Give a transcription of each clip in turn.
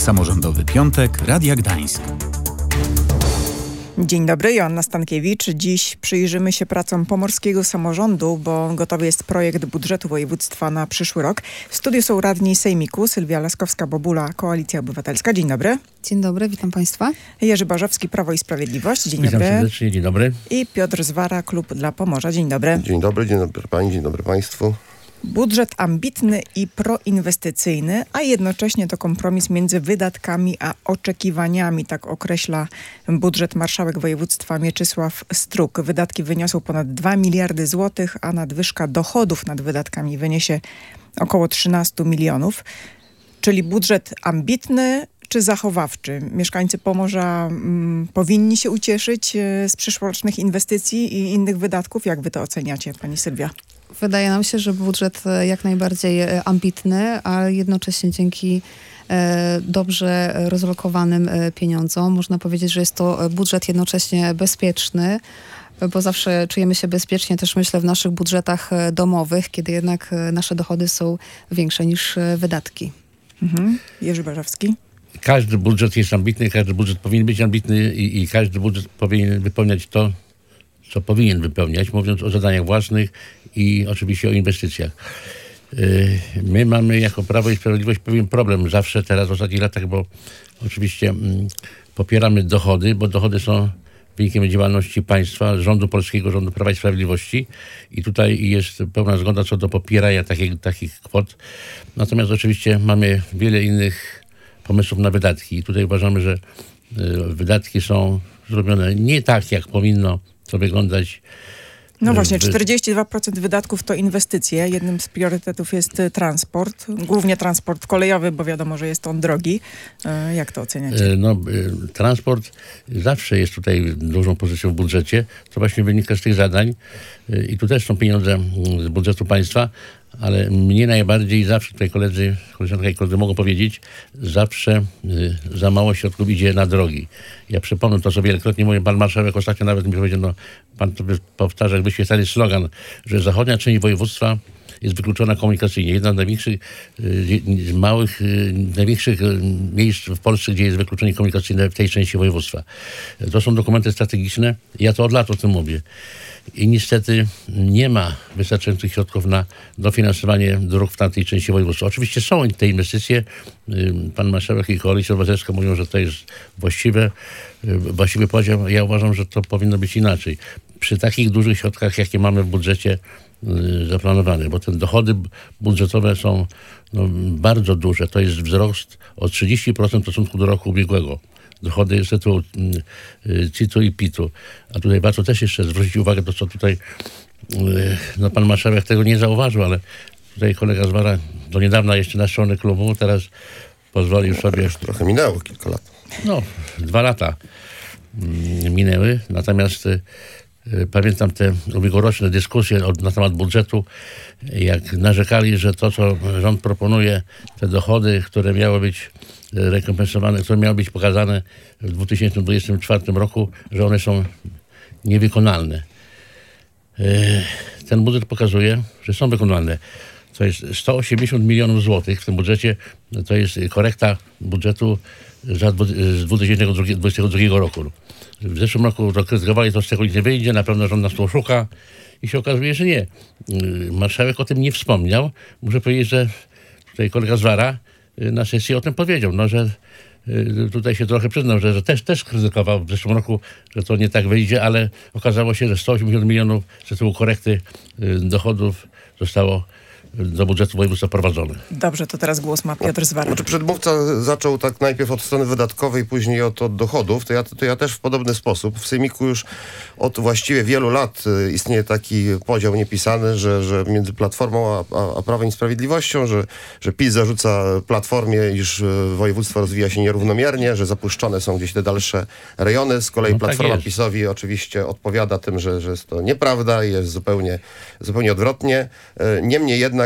Samorządowy Piątek Radia Gdańsk. Dzień dobry, Joanna Stankiewicz. Dziś przyjrzymy się pracom pomorskiego samorządu, bo gotowy jest projekt budżetu województwa na przyszły rok. W studiu są radni sejmiku Sylwia Laskowska-Bobula, Koalicja Obywatelska. Dzień dobry. Dzień dobry, witam Państwa. Jerzy Barzowski, Prawo i Sprawiedliwość. Dzień Witam dobry. serdecznie, dzień dobry. I Piotr Zwara, Klub dla Pomorza. Dzień dobry. Dzień dobry Pani, dzień dobry Państwu. Budżet ambitny i proinwestycyjny, a jednocześnie to kompromis między wydatkami a oczekiwaniami, tak określa budżet marszałek województwa Mieczysław Struk. Wydatki wyniosą ponad 2 miliardy złotych, a nadwyżka dochodów nad wydatkami wyniesie około 13 milionów. Czyli budżet ambitny czy zachowawczy? Mieszkańcy Pomorza powinni się ucieszyć z przyszłorocznych inwestycji i innych wydatków. Jak wy to oceniacie, pani Sylwia? Wydaje nam się, że budżet jak najbardziej ambitny, a jednocześnie dzięki dobrze rozlokowanym pieniądzom można powiedzieć, że jest to budżet jednocześnie bezpieczny, bo zawsze czujemy się bezpiecznie też, myślę, w naszych budżetach domowych, kiedy jednak nasze dochody są większe niż wydatki. Jerzy Barzowski. Każdy budżet jest ambitny, każdy budżet powinien być ambitny i każdy budżet powinien wypełniać to, co powinien wypełniać, mówiąc o zadaniach własnych i oczywiście o inwestycjach. My mamy jako Prawo i Sprawiedliwość pewien problem zawsze teraz w ostatnich latach, bo oczywiście popieramy dochody, bo dochody są wynikiem działalności państwa, rządu polskiego, rządu Prawa i Sprawiedliwości i tutaj jest pełna zgoda co do popierania takich kwot. Natomiast oczywiście mamy wiele innych pomysłów na wydatki i tutaj uważamy, że wydatki są zrobione nie tak, jak powinno to wyglądać. No właśnie, 42% wydatków to inwestycje. Jednym z priorytetów jest transport, głównie transport kolejowy, bo wiadomo, że jest on drogi. Jak to oceniacie? Transport zawsze jest tutaj dużą pozycją w budżecie. To właśnie wynika z tych zadań i tu też są pieniądze z budżetu państwa, ale mnie najbardziej zawsze, tutaj koleżanka i koledzy mogą powiedzieć, zawsze za mało środków idzie na drogi. Ja przypomnę to, co wielokrotnie mówię, pan marszałek ostatnio nawet mi powiedział, pan to powtarza, jak wyświetlali slogan, że zachodnia część województwa jest wykluczona komunikacyjnie. Jedna z największych miejsc w Polsce, gdzie jest wykluczenie komunikacyjne w tej części województwa. To są dokumenty strategiczne. Ja to od lat o tym mówię. I niestety nie ma wystarczających środków na dofinansowanie dróg w tamtej części województwa. Oczywiście są te inwestycje. Pan marszałek i Koalicja Obywatelska mówią, że to jest właściwy podział. Ja uważam, że to powinno być inaczej. Przy takich dużych środkach, jakie mamy w budżecie zaplanowane, bo te dochody budżetowe są bardzo duże. To jest wzrost o 30% w stosunku do roku ubiegłego. Dochody z tytułu CIT-u i PIT-u. A tutaj warto też jeszcze zwrócić uwagę to, co tutaj pan marszałek tego nie zauważył, ale tutaj kolega Zwara do niedawna jeszcze nasz członek klubu, teraz pozwolił sobie... Już trochę minęło kilka lat. 2 lata minęły, natomiast pamiętam te ubiegłoroczne dyskusje na temat budżetu, jak narzekali, że to, co rząd proponuje, te dochody, które miały być rekompensowane, które miały być pokazane w 2024 roku, że one są niewykonalne. Ten budżet pokazuje, że są wykonalne. To jest 180 milionów złotych w tym budżecie, to jest korekta budżetu z 2022 roku. W zeszłym roku to krytykowali, to z tego nic nie wyjdzie, na pewno rząd nas tu oszuka i się okazuje, że nie. Marszałek o tym nie wspomniał. Muszę powiedzieć, że tutaj kolega Zwara na sesji o tym powiedział, że tutaj się trochę przyznał, że też krytykował w zeszłym roku, że to nie tak wyjdzie, ale okazało się, że 180 milionów z tytułu korekty dochodów zostało do budżetu województwa prowadzone. Dobrze, to teraz głos ma Piotr Zwara. Przedmówca zaczął tak najpierw od strony wydatkowej, później od dochodów. To ja też w podobny sposób. W Sejmiku już od właściwie wielu lat istnieje taki podział niepisany, że między Platformą a Prawem i Sprawiedliwością, że PiS zarzuca Platformie, iż województwo rozwija się nierównomiernie, że zapuszczone są gdzieś te dalsze rejony. Z kolei Platforma tak PiS-owi oczywiście odpowiada tym, że jest to nieprawda i jest zupełnie odwrotnie. Niemniej jednak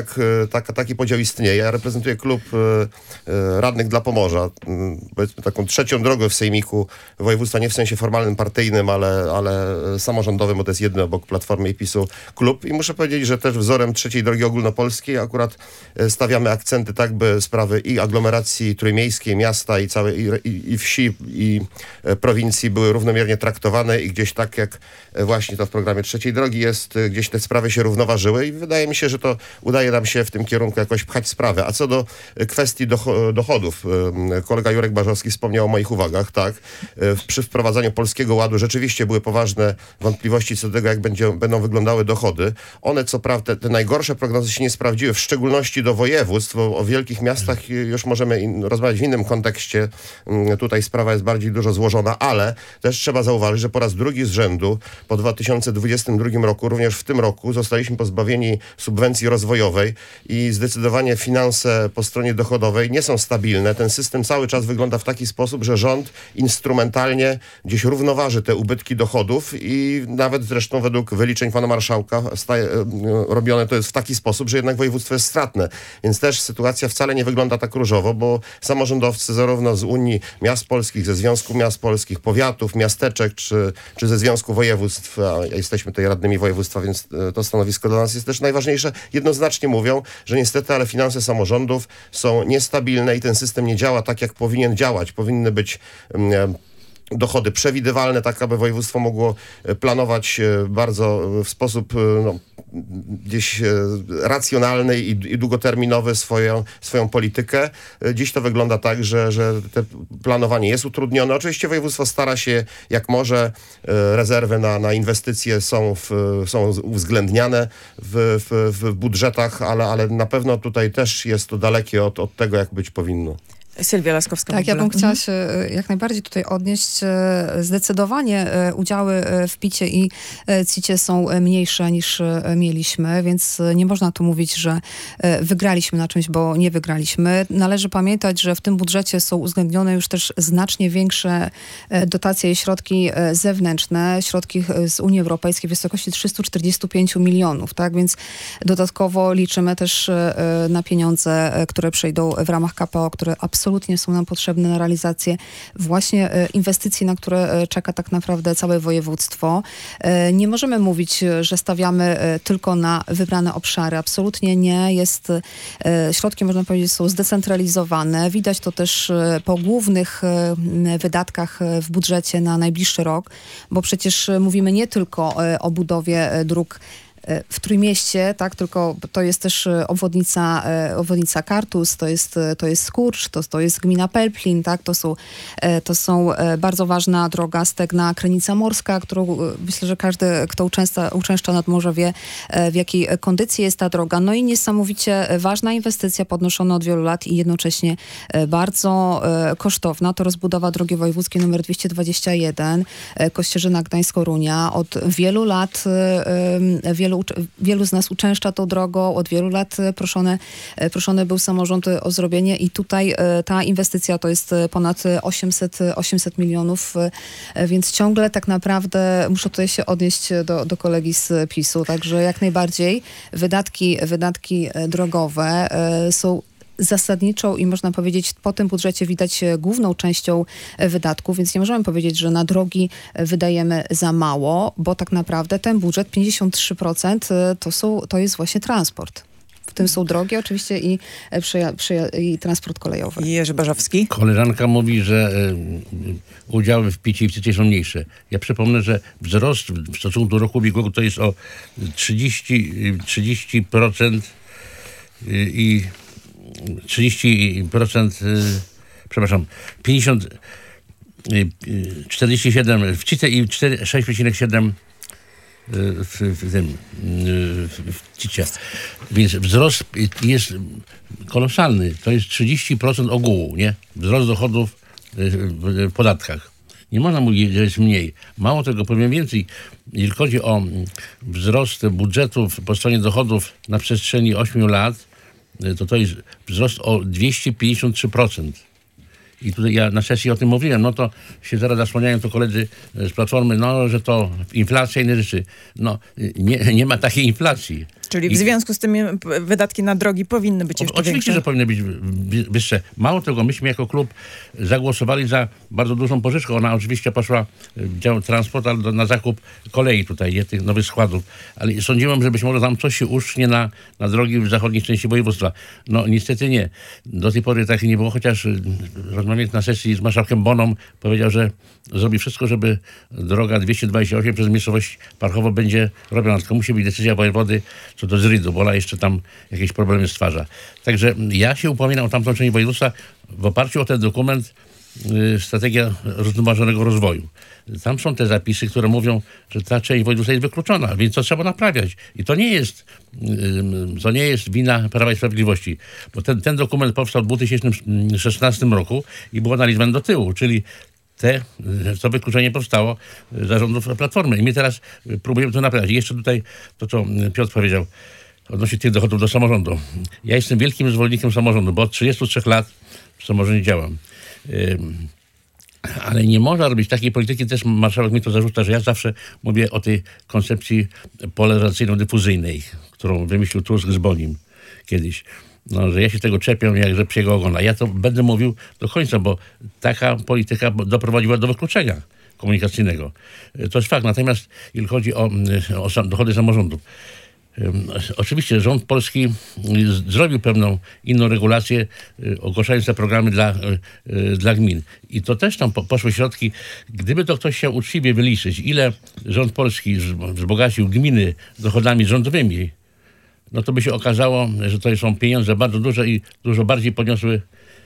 jednak taki podział istnieje. Ja reprezentuję klub radnych dla Pomorza, powiedzmy taką trzecią drogę w sejmiku województwa, nie w sensie formalnym, partyjnym, ale samorządowym, bo to jest jedno obok Platformy i PiS-u klub. I muszę powiedzieć, że też wzorem trzeciej drogi ogólnopolskiej akurat stawiamy akcenty tak, by sprawy i aglomeracji trójmiejskiej, miasta i całej i wsi, i prowincji były równomiernie traktowane i gdzieś tak jak właśnie to w programie trzeciej drogi jest, gdzieś te sprawy się równoważyły i wydaje mi się, że to udaje nam się w tym kierunku jakoś pchać sprawę. A co do kwestii dochodów, kolega Jurek Barzowski wspomniał o moich uwagach, tak. Przy wprowadzaniu Polskiego Ładu rzeczywiście były poważne wątpliwości co do tego, jak będą wyglądały dochody. One, co prawda, te najgorsze prognozy się nie sprawdziły, w szczególności do województw, bo o wielkich miastach już możemy rozmawiać w innym kontekście. Tutaj sprawa jest bardziej dużo złożona, ale też trzeba zauważyć, że po raz drugi z rzędu po 2022 roku, również w tym roku, zostaliśmy pozbawieni subwencji rozwojowej i zdecydowanie finanse po stronie dochodowej nie są stabilne. Ten system cały czas wygląda w taki sposób, że rząd instrumentalnie gdzieś równoważy te ubytki dochodów i nawet zresztą według wyliczeń pana marszałka robione to jest w taki sposób, że jednak województwo jest stratne. Więc też sytuacja wcale nie wygląda tak różowo, bo samorządowcy zarówno z Unii Miast Polskich, ze Związku Miast Polskich, powiatów, miasteczek, czy ze Związku Województw, a jesteśmy tutaj radnymi województwa, więc to stanowisko dla nas jest też najważniejsze, jednoznacznie mówią, że niestety, ale finanse samorządów są niestabilne i ten system nie działa tak, jak powinien działać. Powinny być dochody przewidywalne, tak aby województwo mogło planować bardzo w sposób gdzieś racjonalny i długoterminowy swoją politykę. Dziś to wygląda tak, że te planowanie jest utrudnione. Oczywiście województwo stara się jak rezerwy na inwestycje są uwzględniane w budżetach, ale na pewno tutaj też jest to dalekie od tego, jak być powinno. Sylwia Laskowska. Tak, ja bym chciała się jak najbardziej tutaj odnieść. Zdecydowanie udziały w PIT-cie i CIT-cie są mniejsze niż mieliśmy, więc nie można tu mówić, że wygraliśmy na czymś, bo nie wygraliśmy. Należy pamiętać, że w tym budżecie są uwzględnione już też znacznie większe dotacje i środki zewnętrzne, środki z Unii Europejskiej w wysokości 345 milionów, tak? Więc dodatkowo liczymy też na pieniądze, które przejdą w ramach KPO, które absolutnie są nam potrzebne na realizację właśnie inwestycji, na które czeka tak naprawdę całe województwo. Nie możemy mówić, że stawiamy tylko na wybrane obszary. Absolutnie nie. Środki, można powiedzieć, są zdecentralizowane. Widać to też po głównych wydatkach w budżecie na najbliższy rok, bo przecież mówimy nie tylko o budowie dróg w Trójmieście, tak, tylko to jest też obwodnica Kartus, to jest Skurcz, to jest gmina Pelplin, tak, to są bardzo ważna droga Stegna Krynica Morska, którą myślę, że każdy, kto uczęszcza nad morze, wie, w jakiej kondycji jest ta droga. No i niesamowicie ważna inwestycja podnoszona od wielu lat i jednocześnie bardzo kosztowna. To rozbudowa drogi wojewódzkiej nr 221 Kościerzyna Gdańsk-Torunia. Od wielu lat wielu z nas uczęszcza tą drogą, od wielu lat proszony był samorząd o zrobienie i tutaj ta inwestycja to jest ponad 800 milionów, więc ciągle tak naprawdę muszę tutaj się odnieść do kolegi z PiS-u, także jak najbardziej wydatki drogowe są zasadniczą i można powiedzieć po tym budżecie widać główną częścią wydatków, więc nie możemy powiedzieć, że na drogi wydajemy za mało, bo tak naprawdę ten budżet 53% to jest właśnie transport. W tym są drogi oczywiście i transport kolejowy. Jerzy Barzowski. Koleżanka mówi, że udziały w PIT-cie i w CIT-cie są mniejsze. Ja przypomnę, że wzrost w stosunku do roku ubiegłego to jest o 30% i 30%, przepraszam, 47 w CIT i 6,7 w CIT-cie. Więc wzrost jest kolosalny. To jest 30% ogółu, nie? Wzrost dochodów w podatkach. Nie można mówić, że jest mniej. Mało tego, powiem więcej. Jeżeli chodzi o wzrost budżetów po stronie dochodów na przestrzeni 8 lat, to jest wzrost o 253%. I tutaj ja na sesji o tym mówiłem, no to się zaraz zasłaniają to koledzy z Platformy, no, że to inflacja i inne rzeczy. No, nie ma takiej inflacji. Czyli w związku z tym wydatki na drogi powinny być jeszcze Oczywiście, większe. że powinny być wyższe. Mało tego, myśmy jako klub zagłosowali za bardzo dużą pożyczkę. Ona oczywiście poszła w dział transport, ale na zakup kolei tutaj, nie, tych nowych składów. Ale sądziłem, że być może tam coś się uszcznie na drogi w zachodniej części województwa. No niestety nie. Do tej pory tak nie było, chociaż rozmawiając na sesji z marszałkiem Boną, powiedział, że zrobi wszystko, żeby droga 228 przez miejscowość Parchowo będzie robiona. Tylko musi być decyzja wojewody co do Zrydu, bo ona jeszcze tam jakieś problemy stwarza. Także ja się upominam o tamtą część województwa w oparciu o ten dokument strategia zrównoważonego rozwoju. Tam są te zapisy, które mówią, że ta część województwa jest wykluczona, więc to trzeba naprawiać. I to nie jest wina Prawa i Sprawiedliwości, bo ten dokument powstał w 2016 roku i był analizowany do tyłu, czyli to wykluczenie powstało za rządów Platformy. I my teraz próbujemy to naprawiać. I jeszcze tutaj to, co Piotr powiedział odnośnie tych dochodów do samorządu. Ja jestem wielkim zwolennikiem samorządu, bo od 33 lat w samorządzie działam. Ale nie można robić takiej polityki, też marszałek mi to zarzuca, że ja zawsze mówię o tej koncepcji polaryzacyjno-dyfuzyjnej, którą wymyślił Tusk z Bonim kiedyś. No, że ja się tego czepiam jak że psiego ogona. Ja to będę mówił do końca, bo taka polityka doprowadziła do wykluczenia komunikacyjnego. To jest fakt. Natomiast jeśli chodzi o dochody samorządów, oczywiście rząd polski zrobił pewną inną regulację, ogłaszając te programy dla gmin. I to też tam poszły środki. Gdyby to ktoś chciał uczciwie wyliczyć, ile rząd polski wzbogacił gminy dochodami rządowymi, no to by się okazało, że to są pieniądze bardzo duże i dużo bardziej podniosły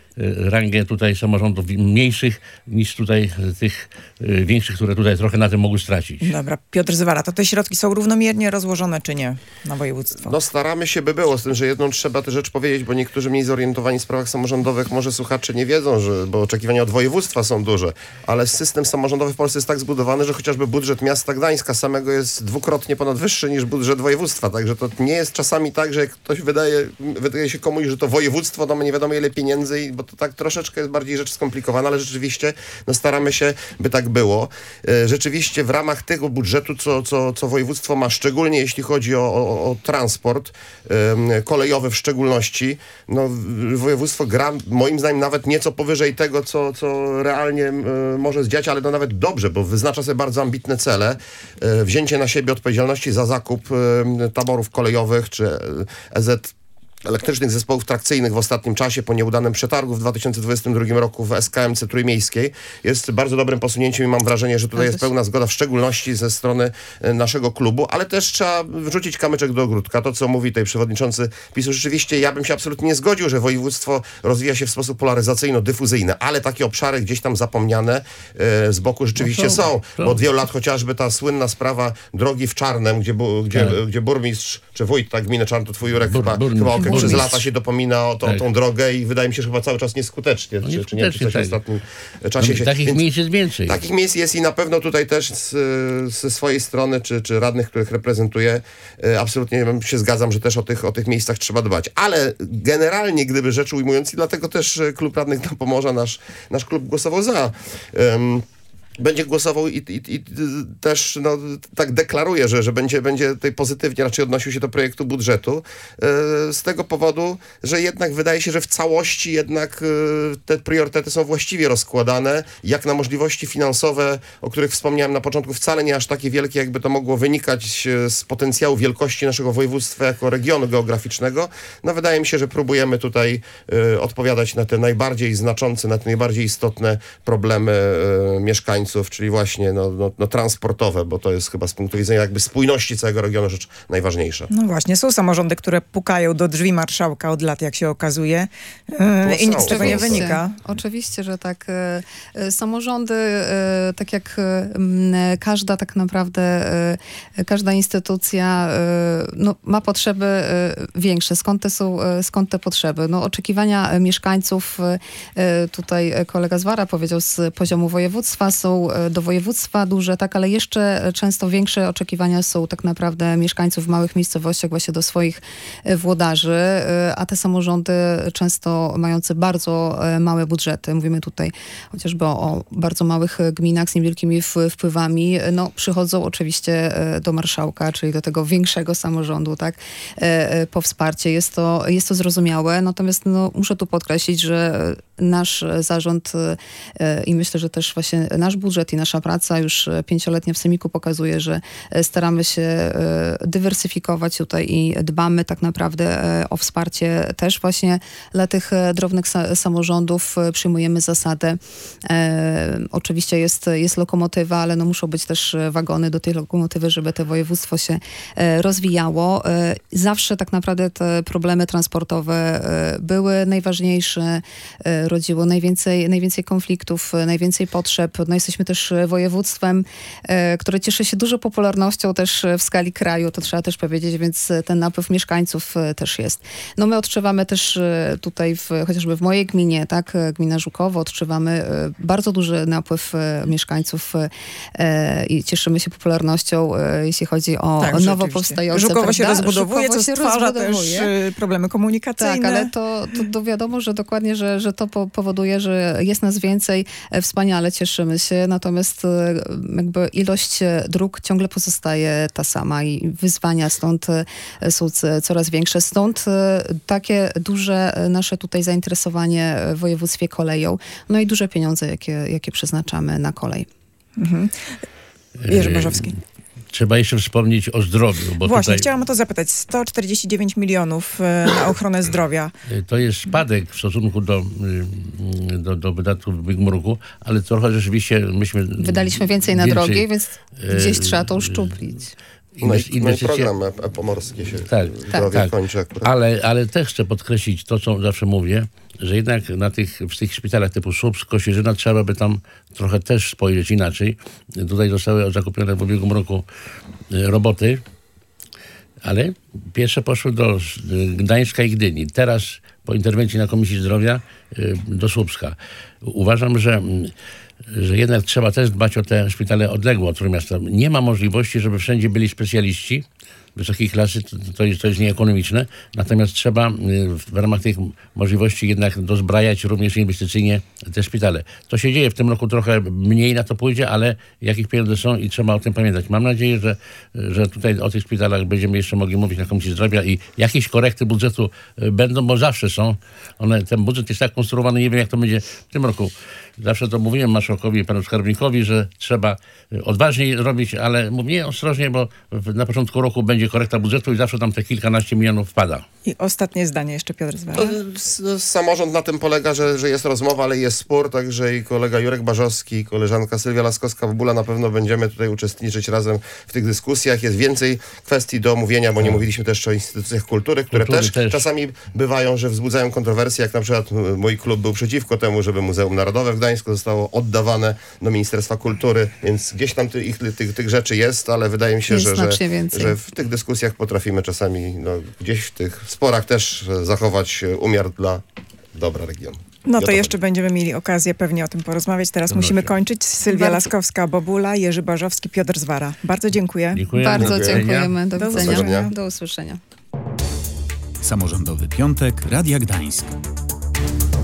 rangę tutaj samorządów mniejszych niż tutaj tych większych, które tutaj trochę na tym mogły stracić. Dobra, Piotr Zwara, to te środki są równomiernie rozłożone, czy nie, na województwo? No staramy się, by było, z tym, że jedną trzeba tę rzecz powiedzieć, bo niektórzy mniej zorientowani w sprawach samorządowych, może słuchacze nie wiedzą, bo oczekiwania od województwa są duże, ale system samorządowy w Polsce jest tak zbudowany, że chociażby budżet miasta Gdańska samego jest dwukrotnie ponad wyższy niż budżet województwa, także to nie jest czasami tak, że jak ktoś wydaje się komuś, że to województwo ma nie wiadomo ile pieniędzy, bo to tak troszeczkę jest bardziej rzecz skomplikowana, ale rzeczywiście no staramy się, by tak było. Rzeczywiście w ramach tego budżetu, co województwo ma, szczególnie jeśli chodzi o transport kolejowy w szczególności, no województwo gra moim zdaniem nawet nieco powyżej tego, co realnie może zdziać, ale to nawet dobrze, bo wyznacza sobie bardzo ambitne cele. Wzięcie na siebie odpowiedzialności za zakup taborów kolejowych czy elektrycznych zespołów trakcyjnych w ostatnim czasie po nieudanym przetargu w 2022 roku w SKM-ce trójmiejskiej jest bardzo dobrym posunięciem i mam wrażenie, że tutaj jest pełna zgoda, w szczególności ze strony naszego klubu, ale też trzeba wrzucić kamyczek do ogródka. To, co mówi tutaj przewodniczący PiS-u, rzeczywiście ja bym się absolutnie nie zgodził, że województwo rozwija się w sposób polaryzacyjno-dyfuzyjny, ale takie obszary gdzieś tam zapomniane z boku rzeczywiście są. Bo od wielu lat chociażby ta słynna sprawa drogi w Czarnem, gdzie burmistrz czy wójt, tak, gminy Czarn, to twój Jurek chyba przez lata się dopomina o tą drogę i wydaje mi się, że chyba cały czas nieskutecznie. No czy nie, czy coś w ostatnim czasie się... Takich miejsc jest więcej. Takich miejsc jest i na pewno tutaj też ze swojej strony, czy radnych, których reprezentuję, absolutnie się zgadzam, że też o tych miejscach trzeba dbać. Ale generalnie, gdyby rzecz ujmując, i dlatego też klub radnych na Pomorza, nasz klub głosował za... będzie głosował i też no, tak deklaruje, że będzie tutaj pozytywnie raczej odnosił się do projektu budżetu z tego powodu, że jednak wydaje się, że w całości jednak te priorytety są właściwie rozkładane, jak na możliwości finansowe, o których wspomniałem na początku, wcale nie aż takie wielkie, jakby to mogło wynikać z potencjału wielkości naszego województwa jako regionu geograficznego. No wydaje mi się, że próbujemy tutaj odpowiadać na te najbardziej znaczące, na te najbardziej istotne problemy mieszkańców, czyli właśnie transportowe, bo to jest chyba z punktu widzenia jakby spójności całego regionu rzecz najważniejsza. No właśnie, są samorządy, które pukają do drzwi marszałka od lat, jak się okazuje, i nic z tego nie wynika. Oczywiście, że tak. Samorządy, tak jak każda tak naprawdę, każda instytucja no, ma potrzeby większe. Skąd te potrzeby? No, oczekiwania mieszkańców, tutaj kolega Zwara powiedział, z poziomu województwa są są do województwa duże, tak, ale jeszcze często większe oczekiwania są tak naprawdę mieszkańców w małych miejscowościach właśnie do swoich włodarzy, a te samorządy często mające bardzo małe budżety, mówimy tutaj chociażby o bardzo małych gminach z niewielkimi wpływami, no przychodzą oczywiście do marszałka, czyli do tego większego samorządu, tak, po wsparcie. Jest to zrozumiałe, natomiast no, muszę tu podkreślić, że nasz zarząd i myślę, że też właśnie nasz budżet i nasza praca już 5-letnia w Sejmiku pokazuje, że staramy się dywersyfikować tutaj i dbamy tak naprawdę o wsparcie też właśnie dla tych drobnych samorządów. Przyjmujemy zasadę. Oczywiście jest lokomotywa, ale no muszą być też wagony do tej lokomotywy, żeby to województwo się rozwijało. Zawsze tak naprawdę te problemy transportowe były najważniejsze, rodziło najwięcej konfliktów, najwięcej potrzeb. No jesteśmy też województwem, które cieszy się dużą popularnością też w skali kraju, to trzeba też powiedzieć, więc ten napływ mieszkańców też jest. No my odczuwamy też tutaj chociażby w mojej gminie, tak, gmina Żukowo, odczuwamy bardzo duży napływ mieszkańców i cieszymy się popularnością, jeśli chodzi o nowo powstające. Żukowo się rozbudowuje, Żukowo co stwarza też problemy komunikacyjne. Tak, ale to wiadomo, że dokładnie, że to powoduje, że jest nas więcej, wspaniale cieszymy się, natomiast jakby ilość dróg ciągle pozostaje ta sama i wyzwania stąd są coraz większe. Stąd takie duże nasze tutaj zainteresowanie w województwie koleją, no i duże pieniądze, jakie przeznaczamy na kolej. Jerzy Barzowski. Trzeba jeszcze wspomnieć o zdrowiu. Bo właśnie, tutaj chciałam o to zapytać. 149 milionów na ochronę zdrowia. to jest spadek w stosunku do wydatków w ubiegłym roku, ale trochę rzeczywiście myśmy... Wydaliśmy więcej na drogi, więc gdzieś trzeba to uszczuplić. No i program pomorski się kończy akurat. Ale też chcę podkreślić to, co zawsze mówię, że jednak w tych szpitalach typu Słupsk, Kościerzyna trzeba by tam trochę też spojrzeć inaczej. Tutaj zostały zakupione w ubiegłym roku roboty, ale pierwsze poszły do Gdańska i Gdyni. Teraz po interwencji na Komisji Zdrowia do Słupska. Uważam, że jednak trzeba też dbać o te szpitale odległe od Trójmiasta. Nie ma możliwości, żeby wszędzie byli specjaliści wysokiej klasy, to jest nieekonomiczne, natomiast trzeba w ramach tych możliwości jednak dozbrajać również inwestycyjnie te szpitale. To się dzieje w tym roku, trochę mniej na to pójdzie, ale jakieś pieniądze są i trzeba o tym pamiętać. Mam nadzieję, że tutaj o tych szpitalach będziemy jeszcze mogli mówić na Komisji Zdrowia i jakieś korekty budżetu będą, bo zawsze są. Ten budżet jest tak konstruowany, nie wiem jak to będzie w tym roku. Zawsze to mówiłem marszałkowi i panu skarbnikowi, że trzeba odważniej robić, ale mówię ostrożnie, bo na początku roku będzie korekta budżetu i zawsze tam te kilkanaście milionów wpada. I ostatnie zdanie jeszcze, Piotr Zwara. Samorząd na tym polega, że jest rozmowa, ale jest spór, także i kolega Jurek Barzowski, i koleżanka Sylwia Laskowska-Bobula na pewno będziemy tutaj uczestniczyć razem w tych dyskusjach. Jest więcej kwestii do omówienia, bo nie mówiliśmy też o instytucjach kultury, które też czasami bywają, że wzbudzają kontrowersje, jak na przykład mój klub był przeciwko temu, żeby Muzeum Narodowe w Gdańsku zostało oddawane do Ministerstwa Kultury, więc gdzieś tam tych rzeczy jest, ale wydaje mi się, że w tych dyskusjach potrafimy czasami gdzieś w tych sporach też zachować umiar dla dobra regionu. No to jeszcze będziemy mieli okazję pewnie o tym porozmawiać. Teraz musimy kończyć. Sylwia Laskowska-Bobula, Jerzy Barzowski, Piotr Zwara. Bardzo dziękuję. Bardzo dziękujemy. Do widzenia. Do usłyszenia. Samorządowy Piątek Radia Gdańsk.